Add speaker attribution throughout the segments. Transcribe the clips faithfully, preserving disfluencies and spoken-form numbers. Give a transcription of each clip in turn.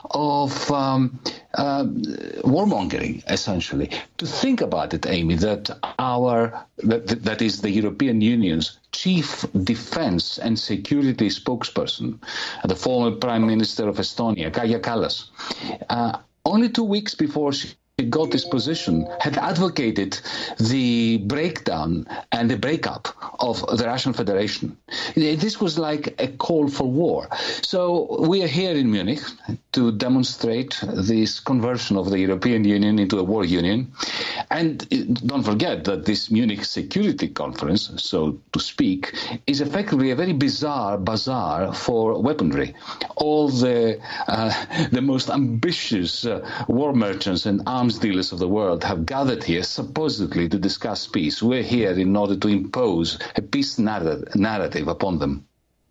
Speaker 1: of um, uh, warmongering, essentially. To think about it, Amy, that our that, that is the European Union's chief defense and security spokesperson, the former Prime Minister of Estonia, Kaja Kallas, uh, only two weeks before she got this position, had advocated the breakdown and the breakup of the Russian Federation. This was like a call for war. So we are here in Munich to demonstrate this conversion of the European Union into a war union. And don't forget that this Munich Security Conference, so to speak, is effectively a very bizarre bazaar for weaponry. All the uh, the most ambitious uh, war merchants and arms dealers of the world have gathered here supposedly to discuss peace. We're here in order to impose a peace narrative, narrative upon them.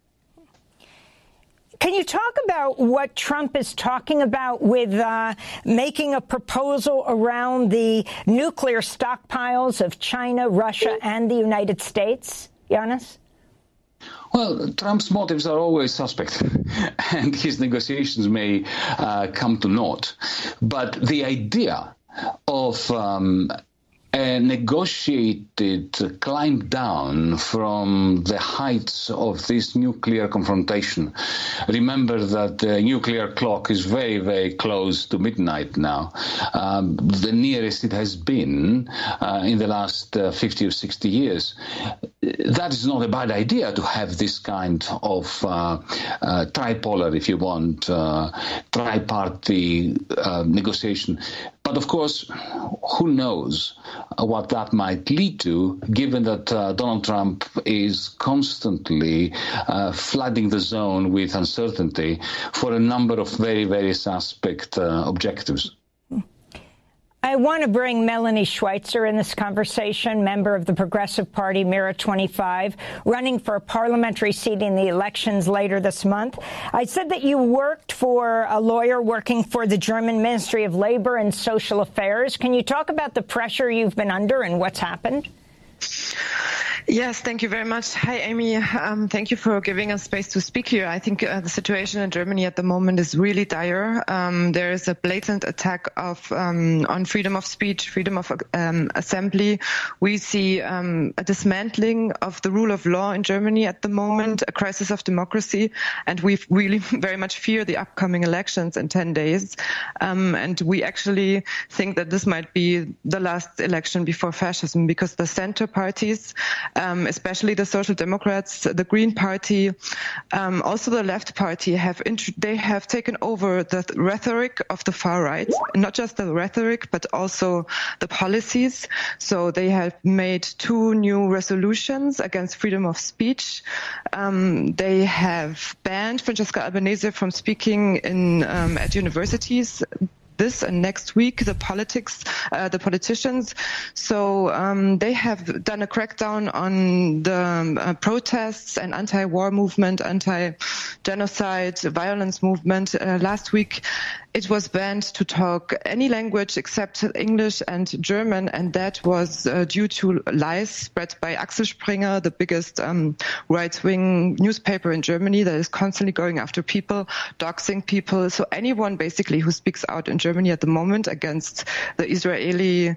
Speaker 2: Can you talk about what Trump is talking about with uh, making a proposal around the nuclear stockpiles of China, Russia, and the United States, Yanis?
Speaker 1: Well, Trump's motives are always suspect, and his negotiations may uh, come to naught. But the idea of um, a negotiated climb down from the heights of this nuclear confrontation. Remember that the nuclear clock is very, very close to midnight now, um, the nearest it has been uh, in the last uh, fifty or sixty years. That is not a bad idea, to have this kind of uh, uh, tripolar, if you want, uh, tri-party uh, negotiation. But of course, who knows what that might lead to, given that uh, Donald Trump is constantly uh, flooding the zone with uncertainty for a number of very, very suspect uh, objectives.
Speaker 2: I want to bring Melanie Schweitzer in this conversation, member of the Progressive Party, Mira twenty-five, running for a parliamentary seat in the elections later this month. I said that you worked for a lawyer working for the German Ministry of Labor and Social Affairs. Can you talk about the pressure you've been under and what's happened?
Speaker 3: Yes, thank you very much. Hi, Amy. Um, thank you for giving us space to speak here. I think uh, the situation in Germany at the moment is really dire. Um, there is a blatant attack of um, on freedom of speech, freedom of um, assembly. We see um, a dismantling of the rule of law in Germany at the moment, a crisis of democracy, and we really very much fear the upcoming elections in ten days. Um, and we actually think that this might be the last election before fascism, because the center parties, Um, especially the Social Democrats, the Green Party, um, also the Left Party, have int- they have taken over the th- rhetoric of the far right, not just the rhetoric, but also the policies. So they have made two new resolutions against freedom of speech. Um, they have banned Francesca Albanese from speaking in um, at universities this and next week, the politics, uh, the politicians. So um, they have done a crackdown on the uh, protests and anti-war movement, anti-genocide, violence movement. Uh, last week, it was banned to talk any language except English and German, and that was uh, due to lies spread by Axel Springer, the biggest um, right-wing newspaper in Germany that is constantly going after people, doxing people. So anyone basically who speaks out in Germany at the moment against the Israeli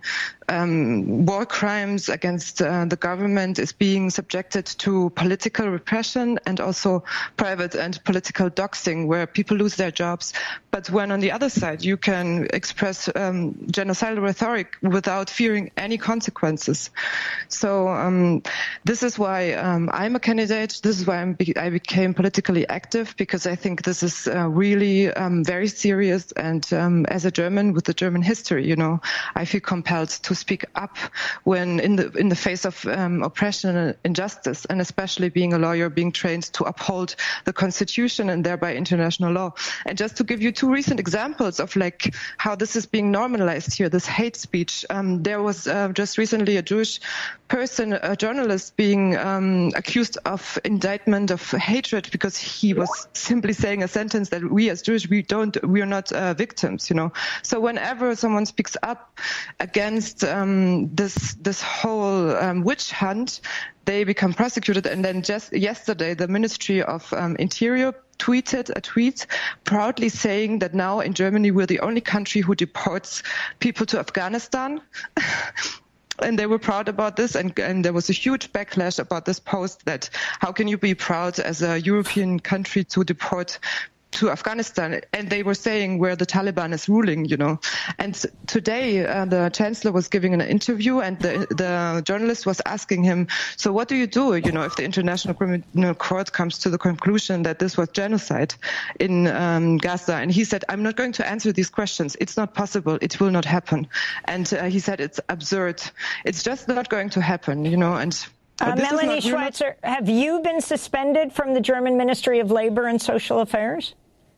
Speaker 3: um, war crimes, against uh, the government, is being subjected to political repression and also private and political doxing, where people lose their jobs. But when on the other side you can express um, genocidal rhetoric without fearing any consequences. So um, this is why um, I'm a candidate. This is why I'm be- I became politically active, because I think this is uh, really um, very serious. And um, as a German with the German history, you know, I feel compelled to speak up when in the in the face of um, oppression and injustice, and especially being a lawyer, being trained to uphold the Constitution and thereby international law. And just to give you two recent examples of like how this is being normalized here, this hate speech. Um, there was uh, just recently a Jewish person, a journalist, being um, accused of indictment of hatred because he was simply saying a sentence that we as Jewish, we don't, we are not uh, victims, you know. know. So whenever someone speaks up against um, this this whole um, witch hunt, they become prosecuted. And then just yesterday, the Ministry of um, Interior tweeted a tweet proudly saying that now in Germany we're the only country who deports people to Afghanistan. And they were proud about this, and, and there was a huge backlash about this post that how can you be proud as a European country to deport to Afghanistan? And they were saying where the Taliban is ruling, you know. And today uh, the Chancellor was giving an interview, and the, the journalist was asking him, so what do you do, you know, if the International Criminal Court comes to the conclusion that this was genocide in um, Gaza? And he said, I'm not going to answer these questions. It's not possible. It will not happen. And uh, he said, it's absurd. It's just not going to happen, you know. And
Speaker 2: Uh, Melanie not, Schweitzer, not... have you been suspended from the German Ministry of Labor and Social Affairs?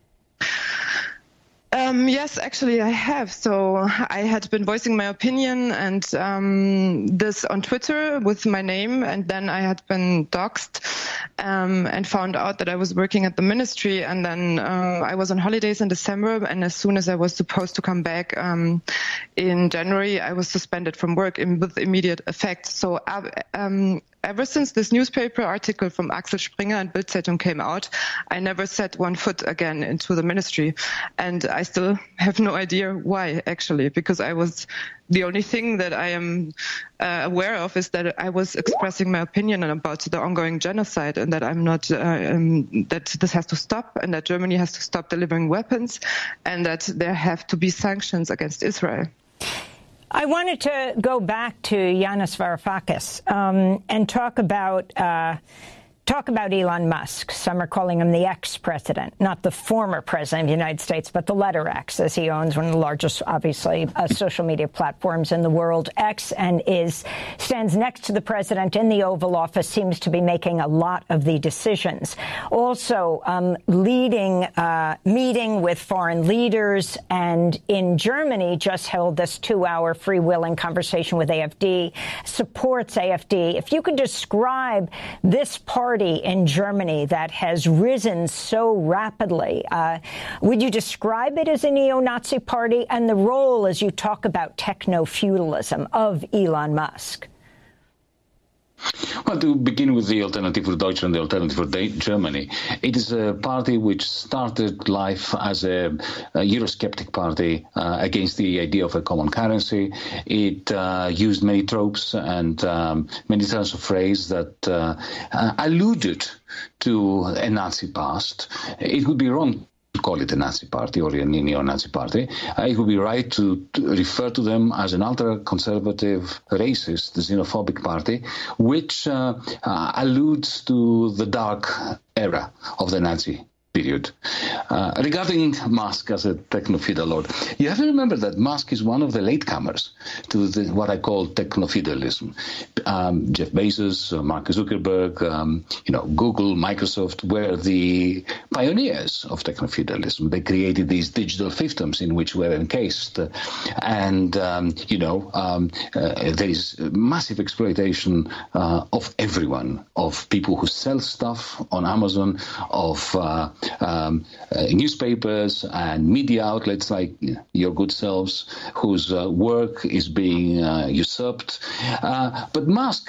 Speaker 3: Um, yes, actually, I have. So I had been voicing my opinion and um, this on Twitter with my name, and then I had been doxxed um, and found out that I was working at the ministry. And then uh, I was on holidays in December, and as soon as I was supposed to come back um, in January, I was suspended from work in, with immediate effect. So uh, um, ever since this newspaper article from Axel Springer and Bild-Zeitung came out, I never set one foot again into the ministry. And I still have no idea why, actually, because I was the only thing that I am uh, aware of is that I was expressing my opinion about the ongoing genocide, and that I'm not, uh, um, that this has to stop, and that Germany has to stop delivering weapons, and that there have to be sanctions against Israel.
Speaker 2: I wanted to go back to Yanis Varoufakis um, and talk about uh, talk about Elon Musk. Some are calling him the ex-president, not the former president of the United States, but the letter X, as he owns one of the largest, obviously, uh, social media platforms in the world. X, and is stands next to the president in the Oval Office, seems to be making a lot of the decisions. Also um, leading, uh, meeting with foreign leaders, and in Germany just held this two-hour freewheeling conversation with A F D, supports A F D. If you could describe this party in Germany that has risen so rapidly, uh, would you describe it as a neo-Nazi party, and the role, as you talk about techno-feudalism, of Elon Musk?
Speaker 1: Well, to begin with the Alternative for Deutschland, the Alternative for Germany, it is a party which started life as a, a Eurosceptic party uh, against the idea of a common currency. It uh, used many tropes and um, many turns of phrase that uh, uh, alluded to a Nazi past. It would be wrong to call it a Nazi party or a neo-Nazi party. Uh, it would be right to, to refer to them as an ultra-conservative, racist, xenophobic party, which uh, uh, alludes to the dark era of the Nazi period. Uh, regarding Musk as a techno-feudal lord, you have to remember that Musk is one of the latecomers to the, what I call techno-feudalism. Um, Jeff Bezos, uh, Mark Zuckerberg, um, you know, Google, Microsoft were the pioneers of techno-feudalism. They created these digital fiefdoms in which we're encased. Uh, and, um, you know, um, uh, there is massive exploitation uh, of everyone, of people who sell stuff on Amazon, of uh, Um, uh, newspapers and media outlets like you know, your good selves, whose uh, work is being uh, usurped. Uh, but Musk,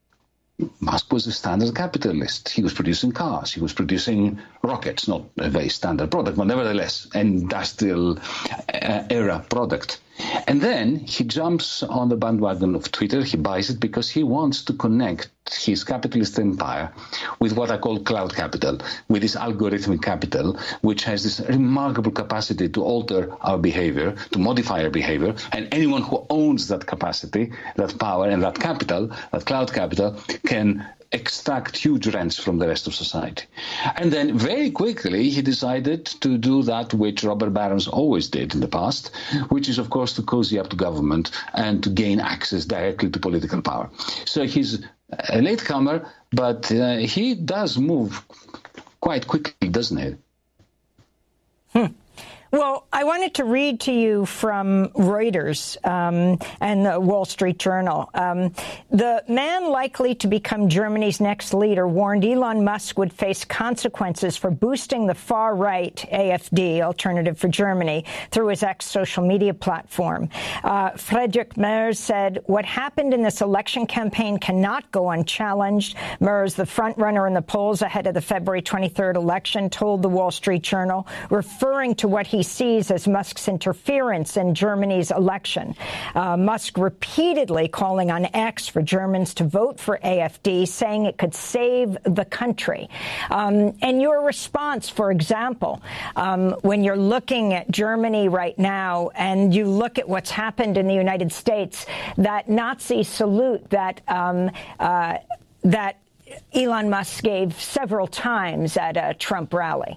Speaker 1: Musk was a standard capitalist. He was producing cars. He was producing rockets, not a very standard product, but nevertheless, industrial uh, era product. And then he jumps on the bandwagon of Twitter. He buys it because he wants to connect his capitalist empire with what I call cloud capital, with this algorithmic capital, which has this remarkable capacity to alter our behavior, to modify our behavior. And anyone who owns that capacity, that power, and that capital, that cloud capital, can extract huge rents from the rest of society. And then very quickly he decided to do that which robber barons always did in the past, which is, of course, to cozy up to government and to gain access directly to political power. So he's a latecomer, but uh, he does move quite quickly, doesn't he?
Speaker 2: Hmm. Well, I wanted to read to you from Reuters um, and the Wall Street Journal. Um, the man likely to become Germany's next leader warned Elon Musk would face consequences for boosting the far-right A F D, Alternative for Germany, through his X social media platform. Uh, Friedrich Merz said, what happened in this election campaign cannot go unchallenged. Merz, the front-runner in the polls ahead of the February twenty-third election, told the Wall Street Journal, referring to what he sees as Musk's interference in Germany's election. Uh, Musk repeatedly calling on X for Germans to vote for A F D, saying it could save the country. Um, and your response, for example, um, when you're looking at Germany right now and you look at what's happened in the United States, that Nazi salute that um, uh, that Elon Musk gave several times at a Trump rally.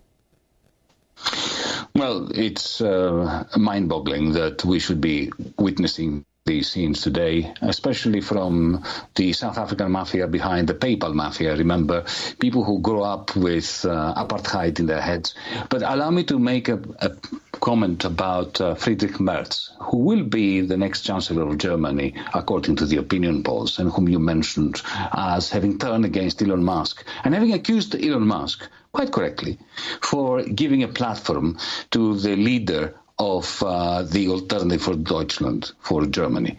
Speaker 1: Well, it's uh, mind-boggling that we should be witnessing these scenes today, especially from the South African mafia behind the PayPal mafia. Remember, people who grow up with uh, apartheid in their heads. But allow me to make a, a comment about uh, Friedrich Merz, who will be the next Chancellor of Germany, according to the opinion polls, and whom you mentioned as having turned against Elon Musk and having accused Elon Musk, quite correctly, for giving a platform to the leader of uh, the Alternative for Deutschland, for Germany.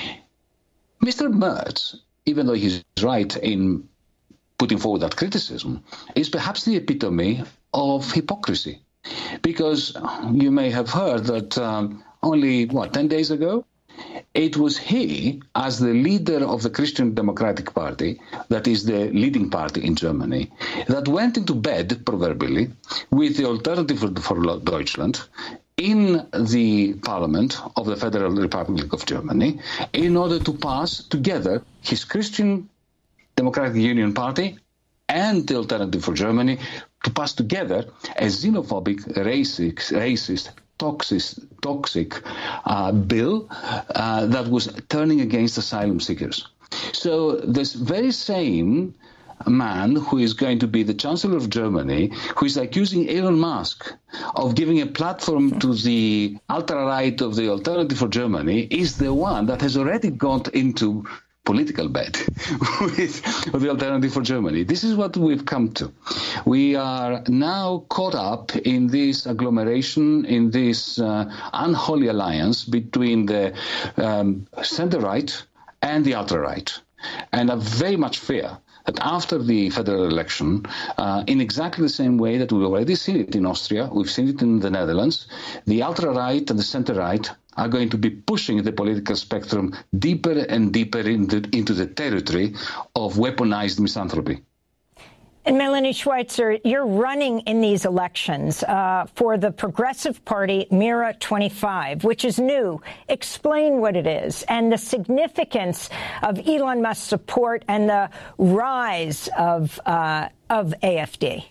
Speaker 1: Mister Merz, even though he's right in putting forward that criticism, is perhaps the epitome of hypocrisy. Because you may have heard that um, only, what, ten days ago, it was he, as the leader of the Christian Democratic Party, that is the leading party in Germany, that went into bed, proverbially, with the Alternative for Deutschland in the parliament of the Federal Republic of Germany in order to pass together his Christian Democratic Union Party and the Alternative for Germany to pass together a xenophobic, racist, racist toxic, toxic uh, bill uh, that was turning against asylum seekers. So this very same man who is going to be the Chancellor of Germany, who is accusing Elon Musk of giving a platform to the ultra-right of the Alternative for Germany, is the one that has already got into political bed with the Alternative for Germany. This is what we've come to. We are now caught up in this agglomeration, in this uh, unholy alliance between the um, center-right and the ultra-right. And I very much fear that after the federal election, uh, in exactly the same way that we've already seen it in Austria, we've seen it in the Netherlands, the ultra-right and the center-right are going to be pushing the political spectrum deeper and deeper into, into the territory of weaponized misanthropy.
Speaker 2: And Melanie Schweitzer, you're running in these elections uh, for the Progressive Party Mira twenty-five, which is new. Explain what it is and the significance of Elon Musk's support and the rise of uh, of A F D.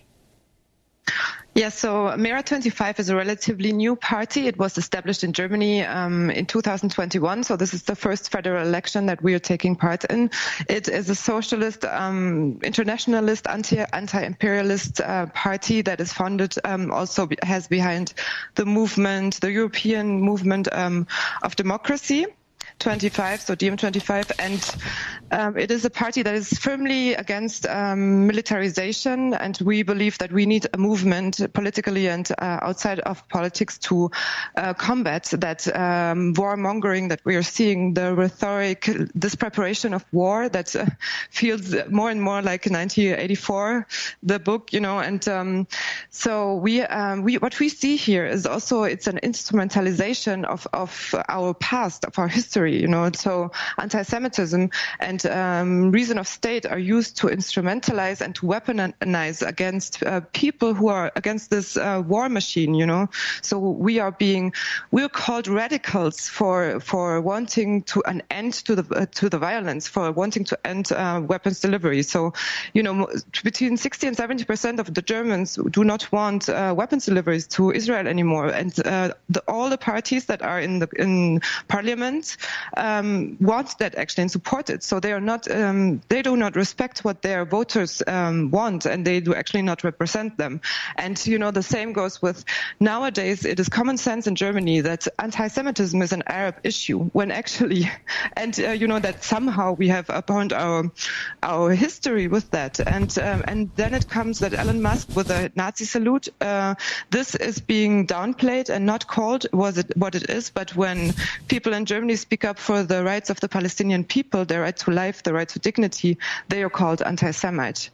Speaker 3: Yes, so Mira twenty-five is a relatively new party. It was established in Germany um, in two thousand twenty-one, so this is the first federal election that we are taking part in. It is a socialist, um, internationalist, anti, anti-imperialist uh, party that is founded, um, also has behind the movement, the European movement um, of democracy. twenty-five, so D M twenty-five, and um, it is a party that is firmly against um, militarization, and we believe that we need a movement politically and uh, outside of politics to uh, combat that um, warmongering that we are seeing, the rhetoric, this preparation of war that uh, feels more and more like nineteen eighty-four, the book, you know, and um, so we, um, we, what we see here is also it's an instrumentalization of, of our past, of our history. You know, so anti-Semitism and um, reason of state are used to instrumentalize and to weaponize against uh, people who are against this uh, war machine. You know, so we are being we're called radicals for for wanting to an end to the uh, to the violence, for wanting to end uh, weapons delivery. So, you know, between sixty and seventy percent of the Germans do not want uh, weapons deliveries to Israel anymore, and uh, the, all the parties that are in the in parliament um, want that actually and support it. So they are not, um, they do not respect what their voters um, want, and they do actually not represent them. And, you know, the same goes with nowadays. It is common sense in Germany that anti-Semitism is an Arab issue, when actually, and, uh, you know, that somehow we have upon our our history with that. And um, and then it comes that Elon Musk with a Nazi salute, uh, this is being downplayed and not called was it what it is. But when people in Germany speak up for the rights of the Palestinian people, their right to life, their right to dignity, they are called anti-Semite.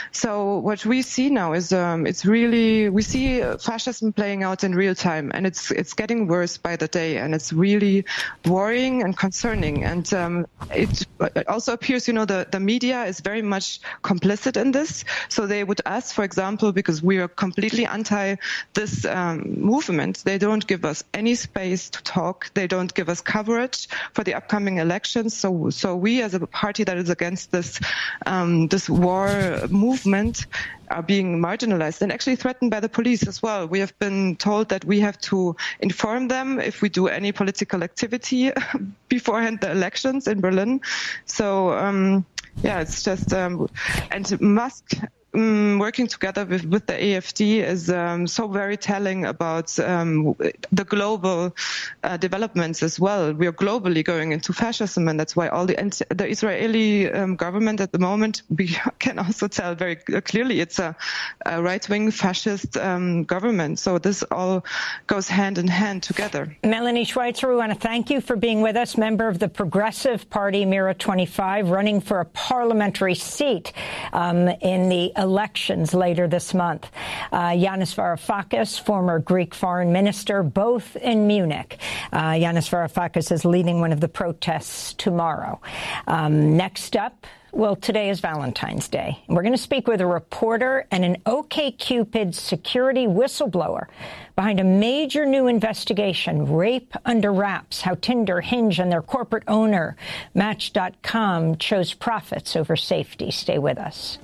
Speaker 3: So what we see now is um, it's really, we see fascism playing out in real time, and it's it's getting worse by the day, and it's really worrying and concerning. And um, it also appears, you know, the, the media is very much complicit in this. So they would ask, for example, because we are completely anti this um, movement, they don't give us any space to talk. They don't give us coverage for the upcoming elections. So so we as a party that is against this um, this war movement are being marginalized and actually threatened by the police as well. We have been told that we have to inform them if we do any political activity beforehand the elections in Berlin. So, um, yeah, it's just, um, and Musk um, working together with, with the A F D is um, so very telling about um, the global uh, developments as well. We are globally going into fascism, and that's why all the, and the Israeli um, government at the moment, we can also tell very clearly it's a, a right-wing fascist um, government. So this all goes hand in hand together.
Speaker 2: Melanie Schweitzer, we want to thank you for being with us, member of the Progressive Party, Mira twenty-five, running for a parliamentary seat um, in the elections later this month. Uh, Yanis Varoufakis, former Greek foreign minister, both in Munich. Uh, Yanis Varoufakis is leading one of the protests tomorrow. Um, next up, well, today is Valentine's Day. We're going to speak with a reporter and an OkCupid security whistleblower behind a major new investigation, Rape Under Wraps, how Tinder, Hinge, and their corporate owner, Match dot com, chose profits over safety. Stay with us.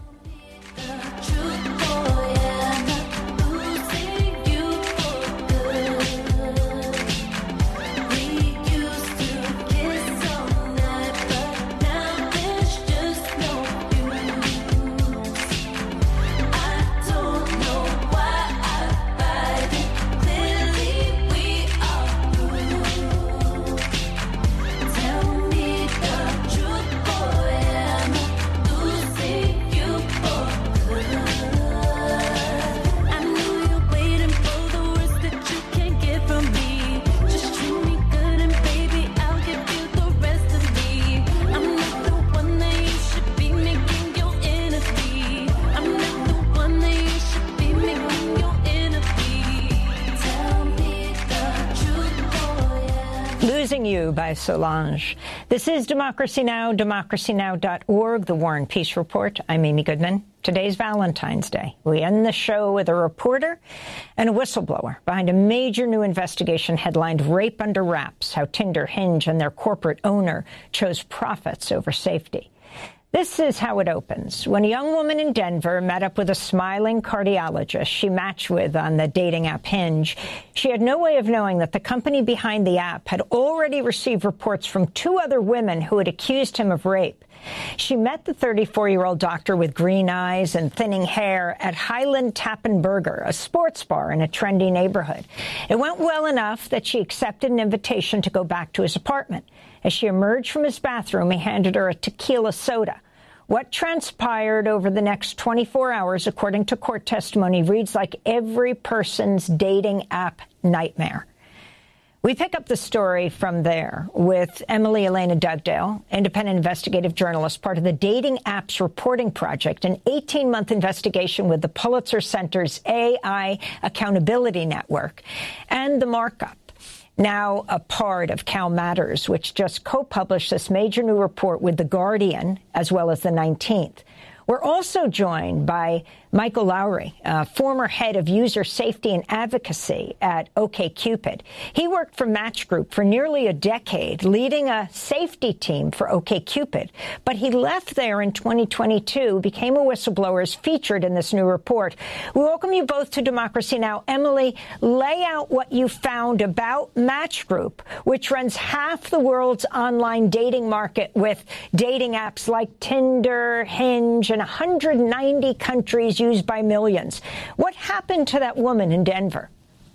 Speaker 2: Losing You by Solange. This is Democracy Now!, democracy now dot org, the War and Peace Report. I'm Amy Goodman. Today's Valentine's Day. We end the show with a reporter and a whistleblower behind a major new investigation headlined Rape Under Wraps, how Tinder, Hinge, and their corporate owner chose profits over safety. This is how it opens. When a young woman in Denver met up with a smiling cardiologist she matched with on the dating app Hinge, she had no way of knowing that the company behind the app had already received reports from two other women who had accused him of rape. She met the thirty-four-year-old doctor with green eyes and thinning hair at Highland Tappen Burger, a sports bar in a trendy neighborhood. It went well enough that she accepted an invitation to go back to his apartment. As she emerged from his bathroom, he handed her a tequila soda. What transpired over the next twenty-four hours, according to court testimony, reads like every person's dating app nightmare. We pick up the story from there with Emily Elena Dugdale, independent investigative journalist, part of the Dating Apps Reporting Project, an eighteen-month investigation with the Pulitzer Center's A I Accountability Network, and The Markup, now a part of Cal Matters, which just co-published this major new report with The Guardian, as well as The nineteenth. We're also joined by Michael Lowry, uh, former head of user safety and advocacy at OkCupid. He worked for Match Group for nearly a decade, leading a safety team for OkCupid. But he left there in twenty twenty-two, became a whistleblower, is featured in this new report. We welcome you both to Democracy Now! Emily, lay out what you found about Match Group, which runs half the world's online dating market with dating apps like Tinder, Hinge, and one hundred ninety countries used by millions. What happened to that woman in Denver?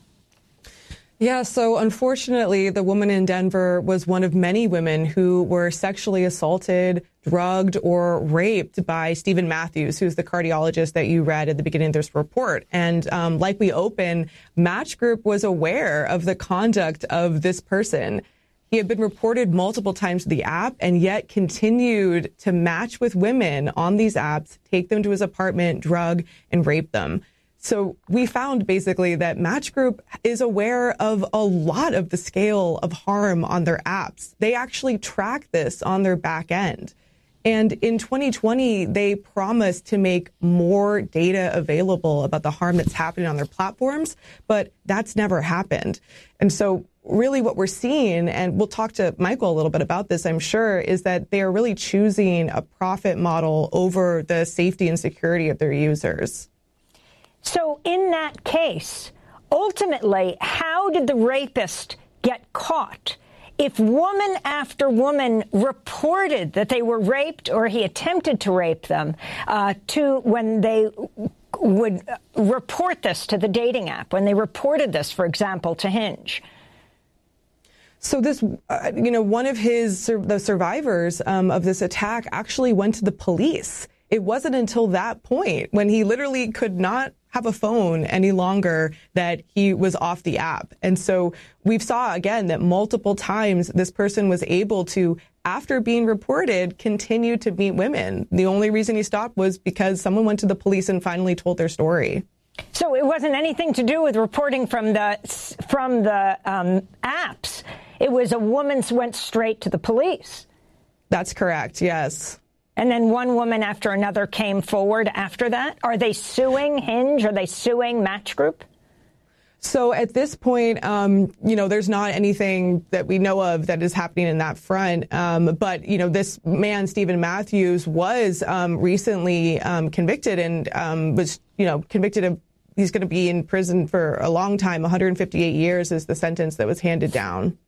Speaker 4: Yeah, so unfortunately, the woman in Denver was one of many women who were sexually assaulted, drugged, or raped by Stephen Matthews, who's the cardiologist that you read at the beginning of this report. And um, like we open, Match Group was aware of the conduct of this person. He had been reported multiple times to the app and yet continued to match with women on these apps, take them to his apartment, drug, and rape them. So we found basically that Match Group is aware of a lot of the scale of harm on their apps. They actually track this on their back end. And in twenty twenty, they promised to make more data available about the harm that's happening on their platforms, but that's never happened. And so really what we're seeing, and we'll talk to Michael a little bit about this, I'm sure, is that they are really choosing a profit model over the safety and security of their users.
Speaker 2: So in that case, ultimately, how did the rapist get caught? If woman after woman reported that they were raped or he attempted to rape them, uh, to when they would report this to the dating app, when they reported this, for example, to Hinge.
Speaker 4: So this, uh, you know, one of his, the survivors um, of this attack actually went to the police. It wasn't until that point when he literally could not have a phone any longer that he was off the app. And so we saw again that multiple times this person was able to, after being reported, continue to meet women. The only reason he stopped was because someone went to the police and finally told their story.
Speaker 2: So it wasn't anything to do with reporting from the from the um, apps. It was a woman went straight to the police.
Speaker 4: That's correct. Yes.
Speaker 2: And then one woman after another came forward after that. Are they suing Hinge? Are they suing Match Group?
Speaker 4: So at this point, um, you know, there's not anything that we know of that is happening in that front. Um, but, you know, this man, Stephen Matthews, was um, recently um, convicted and um, was, you know, convicted of he's going to be in prison for a long time. one hundred fifty-eight years is the sentence that was handed down.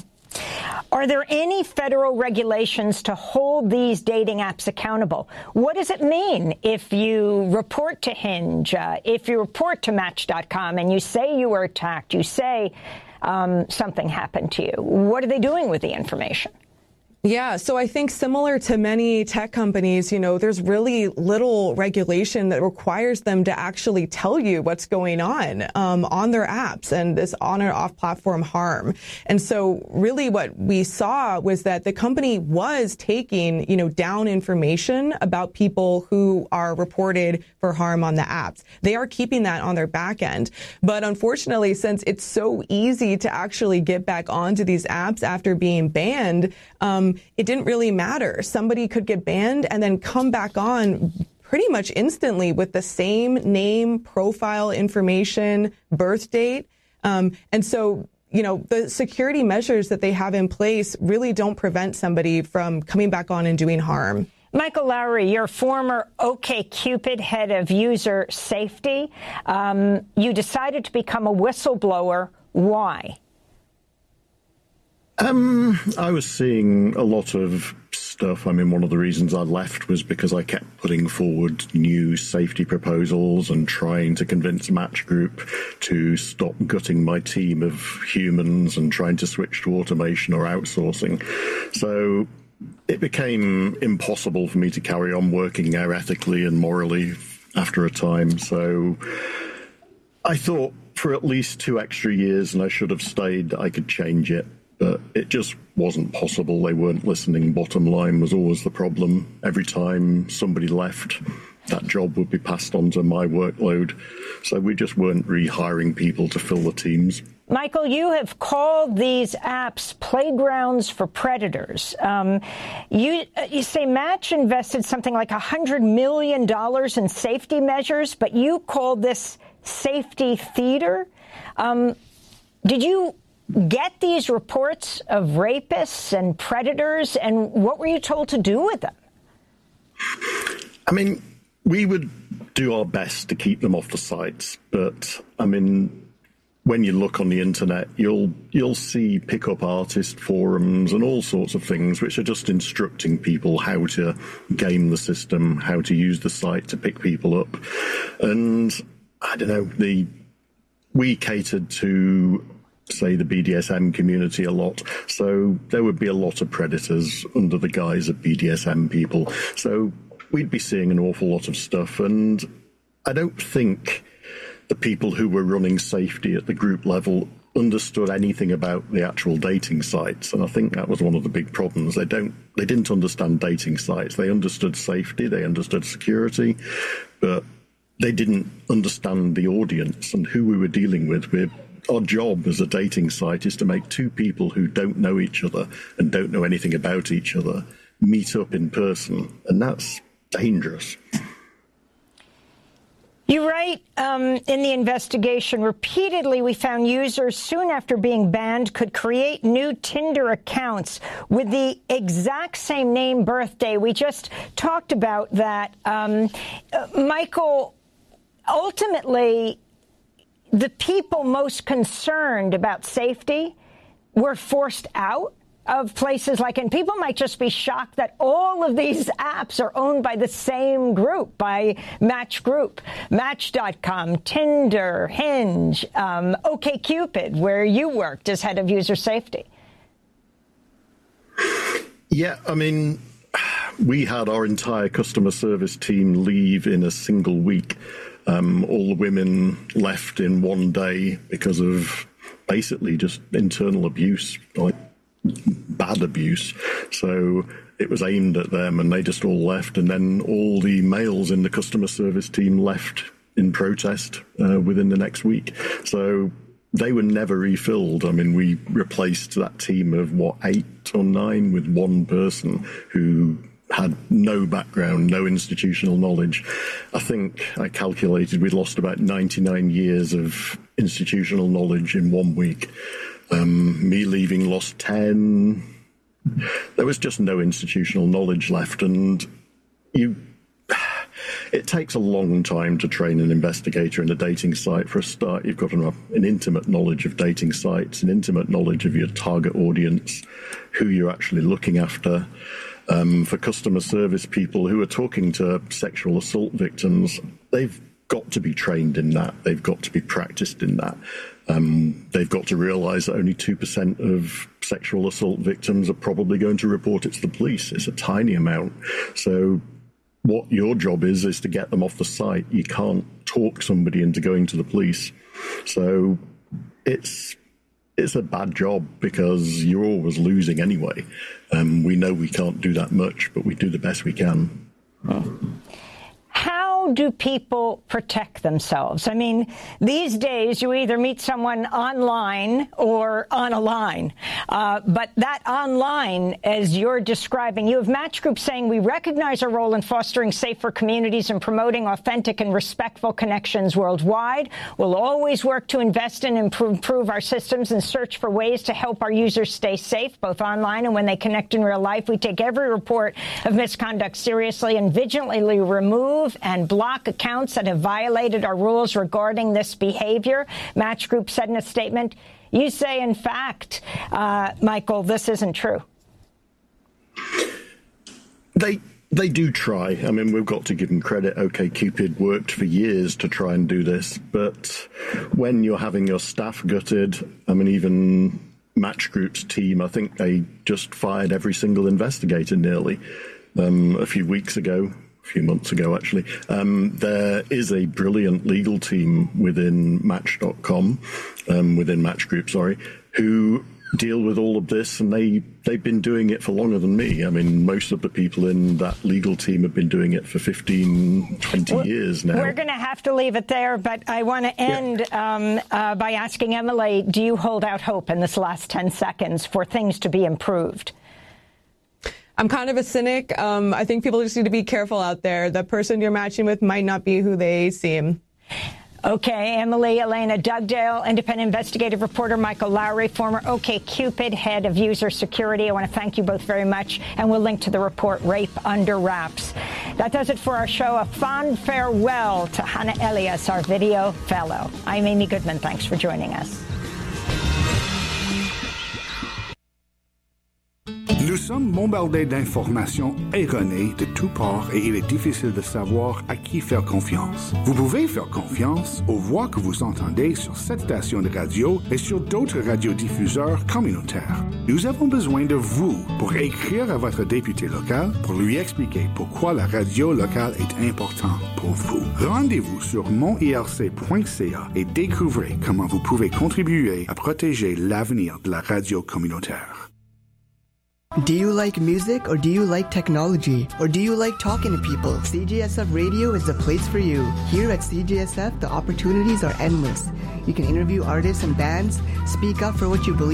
Speaker 2: Are there any federal regulations to hold these dating apps accountable? What does it mean if you report to Hinge, uh, if you report to Match dot com and you say you were attacked, you say um, something happened to you? What are they doing with the information?
Speaker 4: Yeah, so I think similar to many tech companies, you know, there's really little regulation that requires them to actually tell you what's going on um, on their apps and this on or off platform harm. And so really what we saw was that the company was taking, you know, down information about people who are reported for harm on the apps. They are keeping that on their back end. But unfortunately, since it's so easy to actually get back onto these apps after being banned, um, it didn't really matter. Somebody could get banned and then come back on pretty much instantly with the same name, profile information, birth date. Um, and so, you know, the security measures that they have in place really don't prevent somebody from coming back on and doing harm.
Speaker 2: Michael Lowry, you're former OkCupid head of user safety. Um, you decided to become a whistleblower. Why?
Speaker 5: Um, I was seeing a lot of stuff. I mean, one of the reasons I left was because I kept putting forward new safety proposals and trying to convince Match Group to stop gutting my team of humans and trying to switch to automation or outsourcing. So it became impossible for me to carry on working there ethically and morally after a time. So I thought for at least two extra years, and I should have stayed, I could change it. But it just wasn't possible. They weren't listening. Bottom line was always the problem. Every time somebody left, that job would be passed on to my workload. So we just weren't rehiring people to fill the teams.
Speaker 2: Michael, you have called these apps playgrounds for predators. Um, you, you say Match invested something like one hundred million dollars in safety measures, but you called this safety theater. Um, did you get these reports of rapists and predators, and what were you told to do with them?
Speaker 5: I mean, we would do our best to keep them off the sites, but, I mean, when you look on the internet, you'll you'll see pickup artist forums and all sorts of things which are just instructing people how to game the system, how to use the site to pick people up. And I don't know, the we catered to, say, the B D S M community a lot, so there would be a lot of predators under the guise of B D S M people. So we'd be seeing an awful lot of stuff, and I don't think the people who were running safety at the group level understood anything about the actual dating sites, and I think that was one of the big problems. They don't, they didn't understand dating sites. They understood safety, they understood security, but they didn't understand the audience and who we were dealing with. We're, our job as a dating site is to make two people who don't know each other and don't know anything about each other meet up in person, and that's dangerous.
Speaker 2: You write um, in the investigation, repeatedly we found users soon after being banned could create new Tinder accounts with the exact same name, birthday. We just talked about that. Um, uh, Michael, ultimately, the people most concerned about safety were forced out of places like, and people might just be shocked that all of these apps are owned by the same group, by Match Group, Match dot com, Tinder, Hinge, um, OkCupid, where you worked as head of user safety.
Speaker 5: Yeah, I mean, we had our entire customer service team leave in a single week. Um, all the women left in one day because of basically just internal abuse, like bad abuse. So it was aimed at them and they just all left. And then all the males in the customer service team left in protest uh, within the next week. So they were never refilled. I mean, we replaced that team of, what, eight or nine with one person who had no background, no institutional knowledge. I think I calculated we'd lost about ninety-nine years of institutional knowledge in one week. Um, me leaving lost ten. There was just no institutional knowledge left, and you. It takes a long time to train an investigator in a dating site. For a start, you've got an, an intimate knowledge of dating sites, an intimate knowledge of your target audience, who you're actually looking after. Um, for customer service people who are talking to sexual assault victims, they've got to be trained in that. They've got to be practiced in that. Um, they've got to realise that only two percent of sexual assault victims are probably going to report it to the police. It's a tiny amount. So what your job is, is to get them off the site. You can't talk somebody into going to the police. So it's it's a bad job because you're always losing anyway. Um, we know we can't do that much, but we do the best we can.
Speaker 2: Oh. How do people protect themselves? I mean, these days you either meet someone online or on a line. Uh, but that online, as you're describing, you have Match Group saying we recognize our role in fostering safer communities and promoting authentic and respectful connections worldwide. We'll always work to invest in and improve our systems and search for ways to help our users stay safe, both online and when they connect in real life. We take every report of misconduct seriously and vigilantly remove and block accounts that have violated our rules regarding this behavior. Match Group said in a statement. You say, in fact, uh, Michael, this isn't true.
Speaker 5: They they do try. I mean, we've got to give them credit. OkCupid worked for years to try and do this. But when you're having your staff gutted, I mean, even Match Group's team, I think they just fired every single investigator nearly um, a few weeks ago. A few months ago, actually. Um, there is a brilliant legal team within Match dot com, um, within Match Group, sorry, who deal with all of this, and they, they've been doing it for longer than me. I mean, most of the people in that legal team have been doing it for fifteen, twenty
Speaker 2: we're,
Speaker 5: years now.
Speaker 2: We're going to have to leave it there, but I want to end yeah. um, uh, by asking Emily, do you hold out hope in this last ten seconds for things to be improved?
Speaker 4: I'm kind of a cynic. Um, I think people just need to be careful out there. The person you're matching with might not be who they seem.
Speaker 2: Okay, Emily Elena Dugdale, independent investigative reporter Michael Lowry, former OkCupid head of user security. I want to thank you both very much, and we'll link to the report, Rape Under Wraps. That does it for our show. A fond farewell to Hannah Elias, our video fellow. I'm Amy Goodman. Thanks for joining us.
Speaker 6: Nous sommes bombardés d'informations erronées de tous parts et il est difficile de savoir à qui faire confiance. Vous pouvez faire confiance aux voix que vous entendez sur cette station de radio et sur d'autres radiodiffuseurs communautaires. Nous avons besoin de vous pour écrire à votre député local pour lui expliquer pourquoi la radio locale est importante pour vous. Rendez-vous sur mon I R C point C A et découvrez comment vous pouvez contribuer à protéger l'avenir de la radio communautaire.
Speaker 7: Do you like music, or do you like technology, or do you like talking to people? C J S F Radio is the place for you. Here at C J S F, the opportunities are endless. You can interview artists and bands, speak up for what you believe